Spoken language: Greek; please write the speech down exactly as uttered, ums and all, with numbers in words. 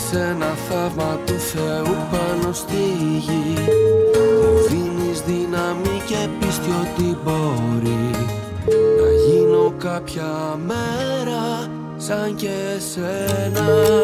είσαι ένα θαύμα του Θεού πάνω στη γη. Δίνεις δύναμη και πίστη ότι μπορεί να γίνω κάποια μέρα σαν και εσένα.